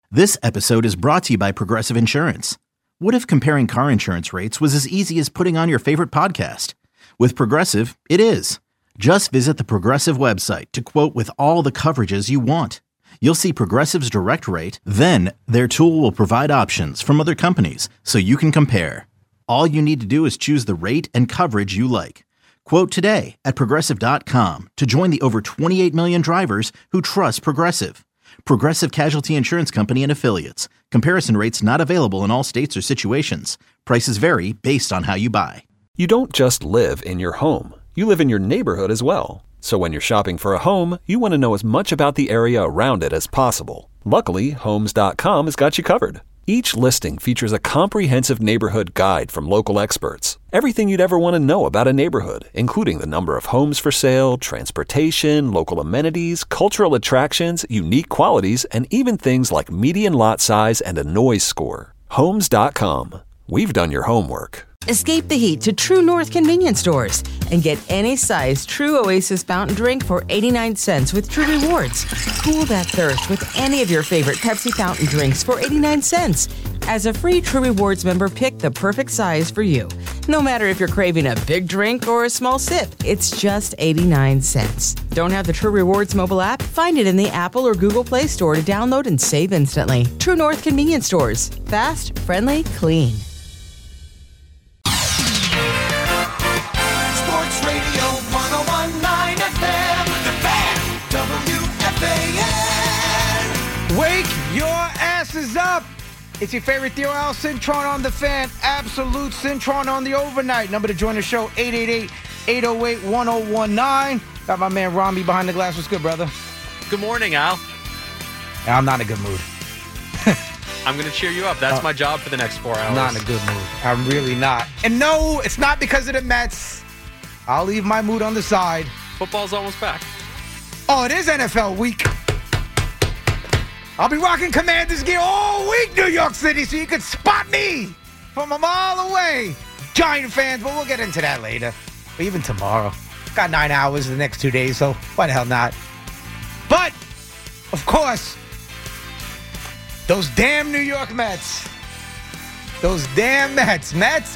This episode is brought to you by Progressive Insurance. What if comparing car insurance rates was as easy as putting on your favorite podcast? With Progressive, it is. Just visit the Progressive website to quote with all the coverages you want. You'll see Progressive's direct rate, then their tool will provide options from other companies so you can compare. All you need to do is choose the rate and coverage you like. Quote today at Progressive.com to join the over 28 million drivers who trust Progressive. Progressive Casualty Insurance Company and Affiliates. Comparison rates not available in all states or situations. Prices vary based on how you buy. You don't just live in your home. You live in your neighborhood as well. So when you're shopping for a home, you want to know as much about the area around it as possible. Luckily, Homes.com has got you covered. Each listing features a comprehensive neighborhood guide from local experts. Everything you'd ever want to know about a neighborhood, including the number of homes for sale, transportation, local amenities, cultural attractions, unique qualities, and even things like median lot size and a noise score. Homes.com. We've done your homework. Escape the heat to True North convenience stores and get any size True Oasis fountain drink for 89 cents with True Rewards. Cool that thirst with any of your favorite Pepsi fountain drinks for 89 cents. As a free True Rewards member, pick the perfect size for you. No matter if you're craving a big drink or a small sip, it's just 89 cents. Don't have the True Rewards mobile app? Find it in the Apple or Google Play Store to download and save instantly. True North convenience stores. Fast, friendly, clean. Wake your asses up. It's your favorite Theo Al Cintron on the Fan. Absolute Cintron on the overnight. Number to join the show, 888-808-1019. Got my man Rami behind the glass. What's good, brother? Good morning, Al. I'm not in a good mood. I'm going to cheer you up. That's my job for the next 4 hours. I'm not in a good mood. I'm really not. And no, it's not because of the Mets. I'll leave my mood on the side. Football's almost back. Oh, it is NFL week. I'll be rocking Commanders gear all week, New York City, so you can spot me from a mile away. Giant fans, but we'll get into that later. Or even tomorrow. Got 9 hours the next 2 days, so why the hell not? But, of course, those damn New York Mets. Those damn Mets. Mets.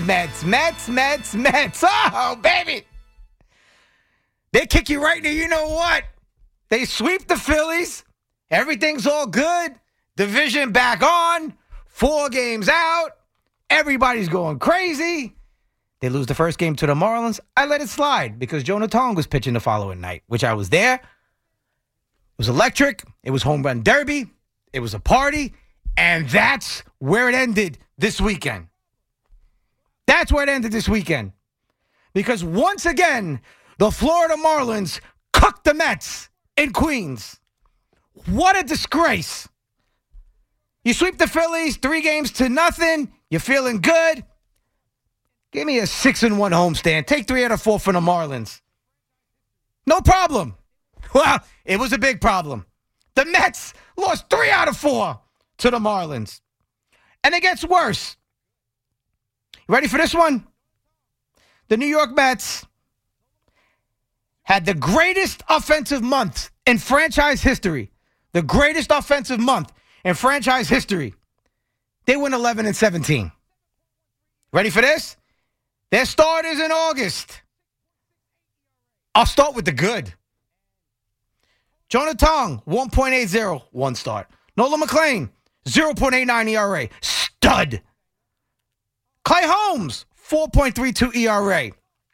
Oh, baby. They kick you right in the you-know-what. They sweep the Phillies. Everything's all good. Division back on. 4 games out. Everybody's going crazy. They lose the first game to the Marlins. I let it slide because Jonah Tong was pitching the following night, which I was there. It was electric. It was home run derby. It was a party. And that's where it ended this weekend. That's where it ended this weekend. Because once again, the Florida Marlins cooked the Mets in Queens. What a disgrace. You sweep the Phillies 3-0. You're feeling good. Give me a 6-1 homestand. Take 3 out of 4 from the Marlins. No problem. Well, it was a big problem. The Mets lost 3 out of 4 to the Marlins. And it gets worse. You ready for this one? The New York Mets had the greatest offensive month in franchise history. The greatest offensive month in franchise history. They win 11-17. Ready for this? Their start is in August. I'll start with the good. Jonah Tong, 1.80, 1 start. Nolan McLean, 0.89 ERA. Stud. Clay Holmes, 4.32 ERA.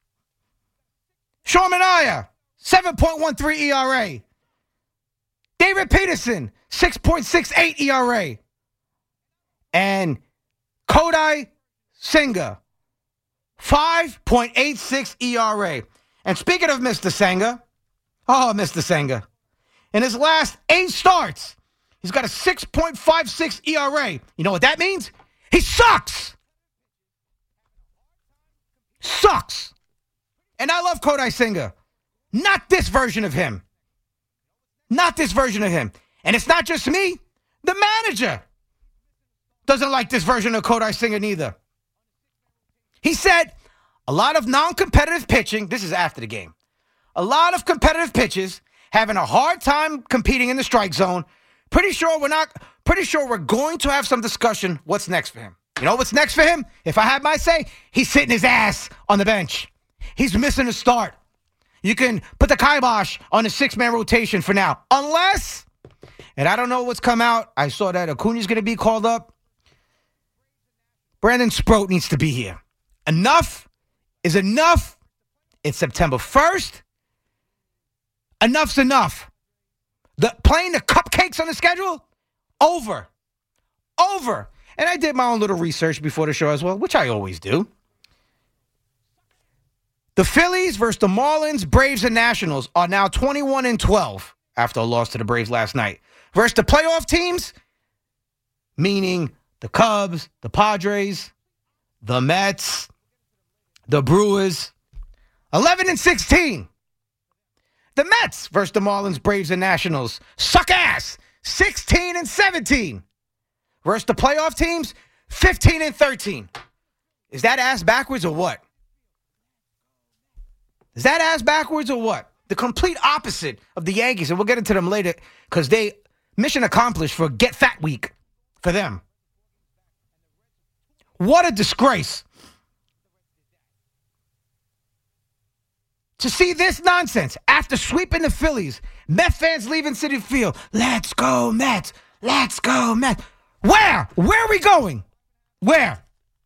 Sean Manaea, 7.13 ERA. David Peterson, 6.68 ERA. And Kodai Senga, 5.86 ERA. And speaking of Mr. Senga, Mr. Senga, in his last 8 starts, he's got a 6.56 ERA. You know what that means? He sucks. Sucks. And I love Kodai Senga. Not this version of him. Not this version of him. And it's not just me. The manager doesn't like this version of Kodai Senga neither. He said a lot of non-competitive pitching, this is after the game, a lot of competitive pitches having a hard time competing in the strike zone Pretty sure we're going to have some discussion what's next for him. You know what's next for him? If I had my say, he's sitting his ass on the bench. He's missing a start. You can put the kibosh on a 6-man rotation for now. Unless, and I don't know what's come out. I saw that Acuna's going to be called up. Brandon Sproat needs to be here. Enough is enough. It's September 1st. Enough's enough. Playing the cupcakes on the schedule? Over. And I did my own little research before the show as well, which I always do. The Phillies versus the Marlins, Braves, and Nationals are now 21-12 after a loss to the Braves last night. Versus the playoff teams, meaning the Cubs, the Padres, the Mets, the Brewers, 11-16. The Mets versus the Marlins, Braves, and Nationals suck ass, 16-17. Versus the playoff teams, 15-13. Is that ass backwards or what? The complete opposite of the Yankees, and we'll get into them later because they mission accomplished for Get Fat Week for them. What a disgrace. To see this nonsense after sweeping the Phillies, Met fans leaving Citi Field. Let's go, Mets. Let's go, Mets. Where? Where are we going? Where?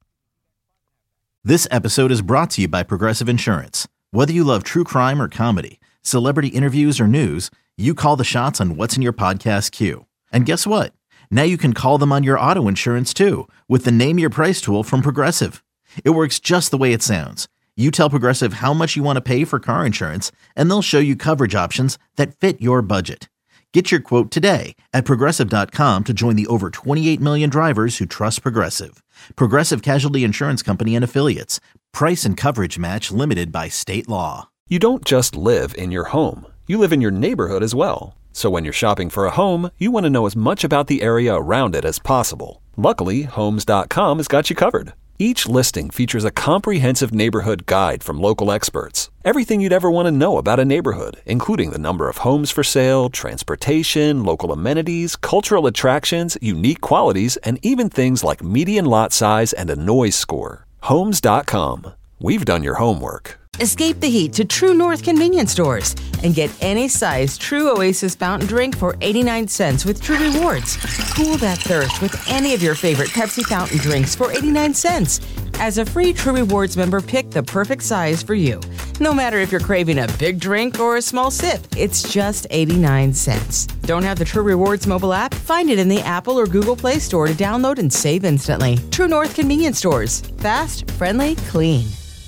This episode is brought to you by Progressive Insurance. Whether you love true crime or comedy, celebrity interviews or news, you call the shots on what's in your podcast queue. And guess what? Now you can call them on your auto insurance too with the Name Your Price tool from Progressive. It works just the way it sounds. You tell Progressive how much you want to pay for car insurance, and they'll show you coverage options that fit your budget. Get your quote today at Progressive.com to join the over 28 million drivers who trust Progressive. Progressive Casualty Insurance Company and Affiliates. Price and coverage match limited by state law. You don't just live in your home. You live in your neighborhood as well. So when you're shopping for a home, you want to know as much about the area around it as possible. Luckily, Homes.com has got you covered. Each listing features a comprehensive neighborhood guide from local experts. Everything you'd ever want to know about a neighborhood, including the number of homes for sale, transportation, local amenities, cultural attractions, unique qualities, and even things like median lot size and a noise score. Homes.com. We've done your homework. Escape the heat to True North convenience stores and get any size True Oasis fountain drink for 89 cents with True Rewards. Cool that thirst with any of your favorite Pepsi fountain drinks for 89 cents. As a free True Rewards member, pick the perfect size for you. No matter if you're craving a big drink or a small sip, it's just 89 cents. Don't have the True Rewards mobile app? Find it in the Apple or Google Play Store to download and save instantly. True North convenience stores. Fast, friendly, clean.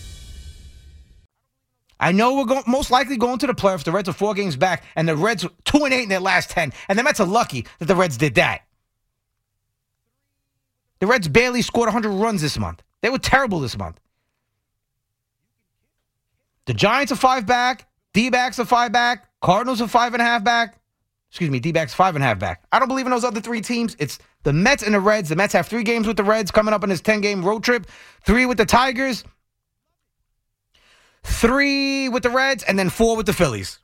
I know we're most likely going to the playoffs. The Reds are 4 games back, and the Reds 2-8 in their last 10. And the Mets are lucky that the Reds did that. The Reds barely scored 100 runs this month. They were terrible this month. The Giants are 5 back. D-backs are 5 back. Cardinals are 5.5 back. Excuse me, D-backs 5.5 back. I don't believe in those other 3 teams. It's the Mets and the Reds. The Mets have 3 games with the Reds coming up on this 10-game road trip. 3 with the Tigers. 3 with the Reds, and then 4 with the Phillies.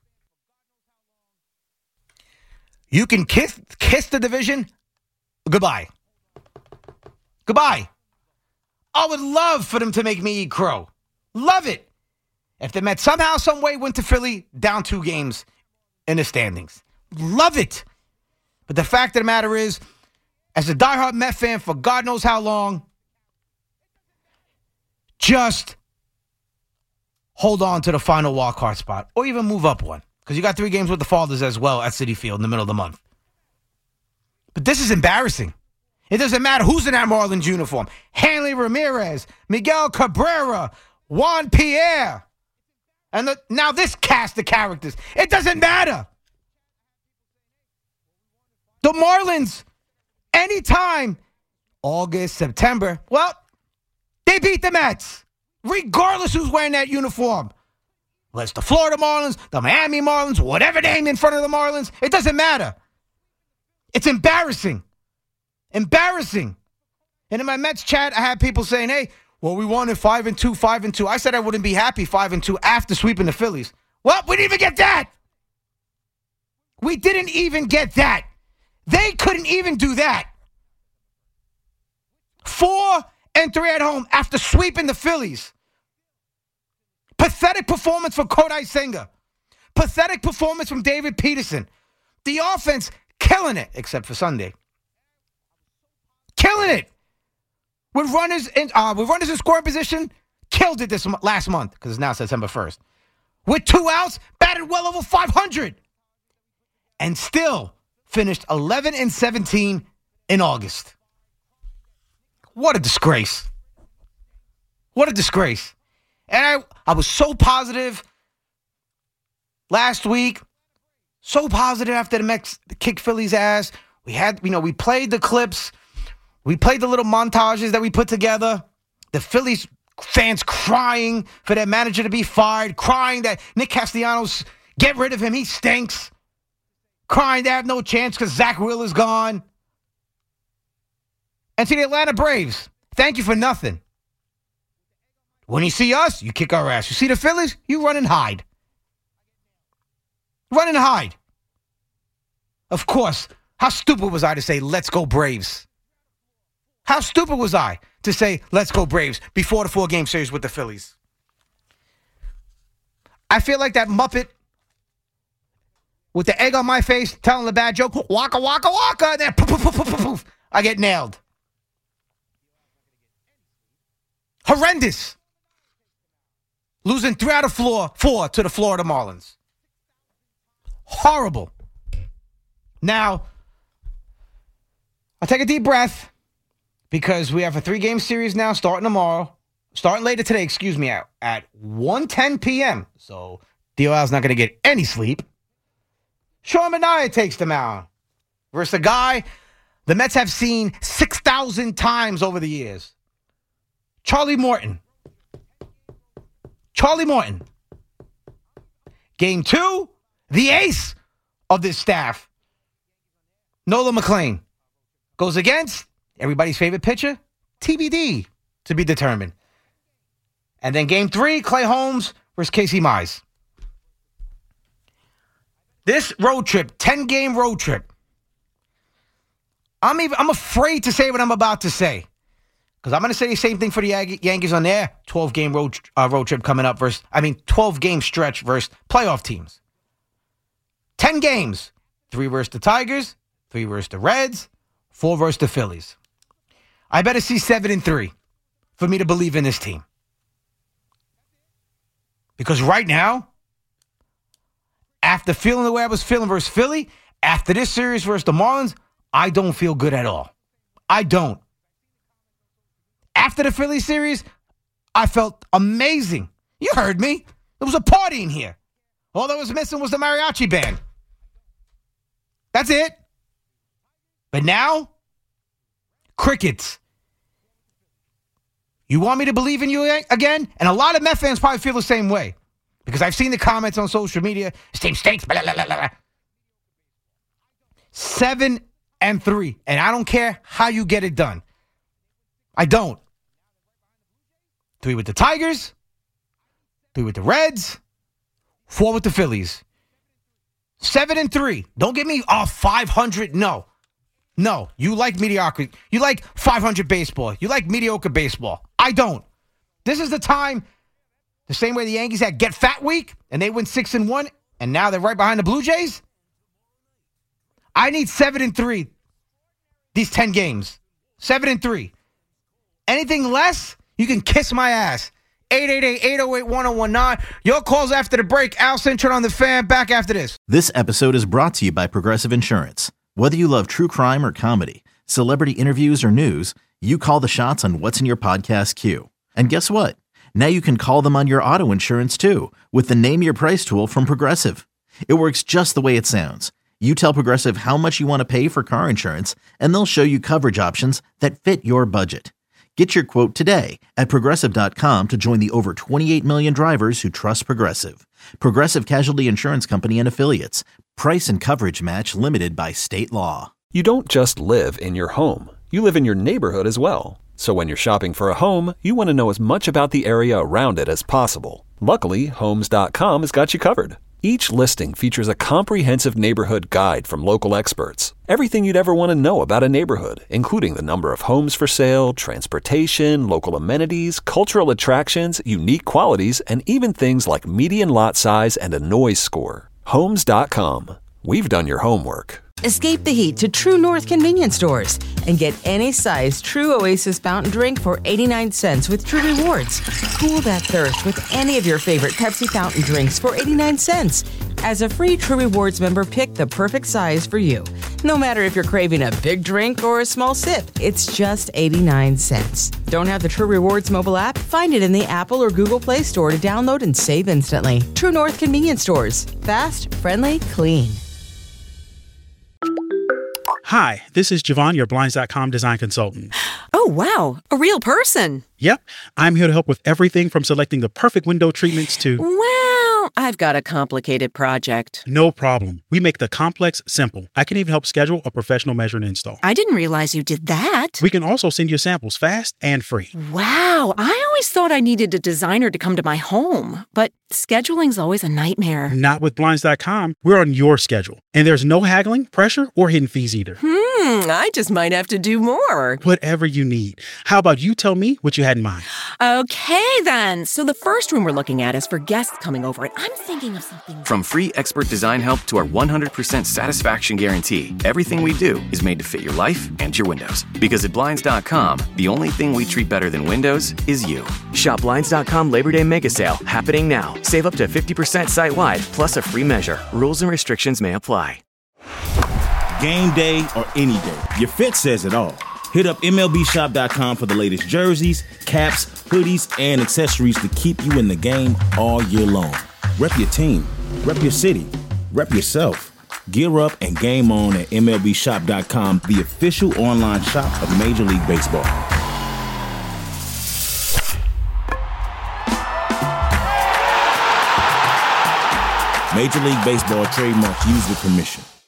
You can kiss the division goodbye. Goodbye. I would love for them to make me eat crow. Love it. If the Mets somehow, some way went to Philly, down 2 games in the standings. Love it. But the fact of the matter is, as a diehard Met fan for God knows how long, just hold on to the final wild card spot or even move up one because you got 3 games with the Fathers as well at Citi Field in the middle of the month. But this is embarrassing. It doesn't matter who's in that Marlins uniform. Hanley Ramirez, Miguel Cabrera, Juan Pierre, and now this cast of characters. It doesn't matter. The Marlins, anytime, August, September, well, they beat the Mets. Regardless who's wearing that uniform. Whether it's the Florida Marlins, the Miami Marlins, whatever name in front of the Marlins, it doesn't matter. It's embarrassing. Embarrassing. And in my Mets chat, I had people saying, hey, well, we wanted 5-2, 5-2. I said I wouldn't be happy 5-2 after sweeping the Phillies. Well, we didn't even get that. We didn't even get that. They couldn't even do that. 4-3 at home after sweeping the Phillies. Pathetic performance from Kodai Senga. Pathetic performance from David Peterson. The offense killing it, except for Sunday. Killing it. With runners in scoring position, killed it this last month, because it's now September 1st. With 2 outs, batted well over 500. And still finished 11-17 in August. What a disgrace. What a disgrace. And I was so positive last week. So positive after the Mets kicked Philly's ass. We played the clips. We played the little montages that we put together. The Phillies fans crying for their manager to be fired. Crying that Nick Castellanos, get rid of him. He stinks. Crying they have no chance because Zach Wheeler's gone. And to the Atlanta Braves, thank you for nothing. When you see us, you kick our ass. You see the Phillies, you run and hide. Run and hide. Of course, how stupid was I to say, let's go Braves? How stupid was I to say, let's go Braves before the 4-game series with the Phillies? I feel like that Muppet with the egg on my face telling the bad joke, waka, waka, waka, and then poof, poof, poof, poof, poof, I get nailed. Horrendous. Losing 3 out of 4 to the Florida Marlins. Horrible. Now, I'll take a deep breath because we have a 3-game series now starting later today, at 1:10 p.m. So DOL's not going to get any sleep. Sean Manaea takes the mound versus a guy the Mets have seen 6,000 times over the years. Charlie Morton. Game 2, the ace of this staff, Nolan McLean, goes against everybody's favorite pitcher, TBD, to be determined. And then Game 3, Clay Holmes versus Casey Mize. This road trip, 10-game road trip, I'm afraid to say what I'm about to say. Because I'm going to say the same thing for the Yankees on their 12-game road trip coming up 12-game stretch versus playoff teams. 10 games. 3 versus the Tigers, 3 versus the Reds, 4 versus the Phillies. I better see 7-3 for me to believe in this team. Because right now, after feeling the way I was feeling versus Philly, after this series versus the Marlins, I don't feel good at all. I don't. After the Philly series, I felt amazing. You heard me. There was a party in here. All that was missing was the mariachi band. That's it. But now, crickets. You want me to believe in you again? And a lot of Met fans probably feel the same way. Because I've seen the comments on social media. This team stinks. Blah, blah, blah, blah. 7-3. And I don't care how you get it done. I don't. 3 with the Tigers. 3 with the Reds. 4 with the Phillies. 7-3. Don't give me 500. No. You like mediocrity. You like 500 baseball. You like mediocre baseball. I don't. This is the time, the same way the Yankees had Get Fat Week, and they went 6-1, and now they're right behind the Blue Jays. I need 7-3 these 10 games. 7-3. Anything less, you can kiss my ass. 888-808-1019. Your calls after the break. Al Cintron on the Fan. Back after this. This episode is brought to you by Progressive Insurance. Whether you love true crime or comedy, celebrity interviews or news, you call the shots on what's in your podcast queue. And guess what? Now you can call them on your auto insurance too with the Name Your Price tool from Progressive. It works just the way it sounds. You tell Progressive how much you want to pay for car insurance, and they'll show you coverage options that fit your budget. Get your quote today at Progressive.com to join the over 28 million drivers who trust Progressive. Progressive Casualty Insurance Company and Affiliates. Price and coverage match limited by state law. You don't just live in your home. You live in your neighborhood as well. So when you're shopping for a home, you want to know as much about the area around it as possible. Luckily, Homes.com has got you covered. Each listing features a comprehensive neighborhood guide from local experts. Everything you'd ever want to know about a neighborhood, including the number of homes for sale, transportation, local amenities, cultural attractions, unique qualities, and even things like median lot size and a noise score. Homes.com. We've done your homework. Escape the heat to True North convenience stores and get any size True Oasis fountain drink for 89 cents with True Rewards. Cool that thirst with any of your favorite Pepsi fountain drinks for 89 cents. As a free True Rewards member, pick the perfect size for you. No matter if you're craving a big drink or a small sip, it's just 89 cents. Don't have the True Rewards mobile app? Find it in the Apple or Google Play Store to download and save instantly. True North convenience stores. Fast, friendly, clean. Hi, this is Javon, your Blinds.com design consultant. Oh, wow. A real person. Yep, I'm here to help with everything from selecting the perfect window treatments to... Well, I've got a complicated project. No problem. We make the complex simple. I can even help schedule a professional measure and install. I didn't realize you did that. We can also send you samples fast and free. Wow, I always thought I needed a designer to come to my home, but scheduling's always a nightmare. Not with Blinds.com. We're on your schedule. And there's no haggling, pressure, or hidden fees either. I just might have to do more. Whatever you need. How about you tell me what you had in mind? Okay, then. So the first room we're looking at is for guests coming over, and I'm thinking of something... From free expert design help to our 100% satisfaction guarantee, everything we do is made to fit your life and your windows. Because at Blinds.com, the only thing we treat better than windows is you. Shop Blinds.com Labor Day Mega Sale, happening now. Save up to 50% site-wide, plus a free measure. Rules and restrictions may apply. Game day or any day, your fit says it all. Hit up MLBshop.com for the latest jerseys, caps, hoodies, and accessories to keep you in the game all year long. Rep your team, rep your city, rep yourself. Gear up and game on at MLBshop.com, the official online shop of Major League Baseball. Major League Baseball trademark used with permission.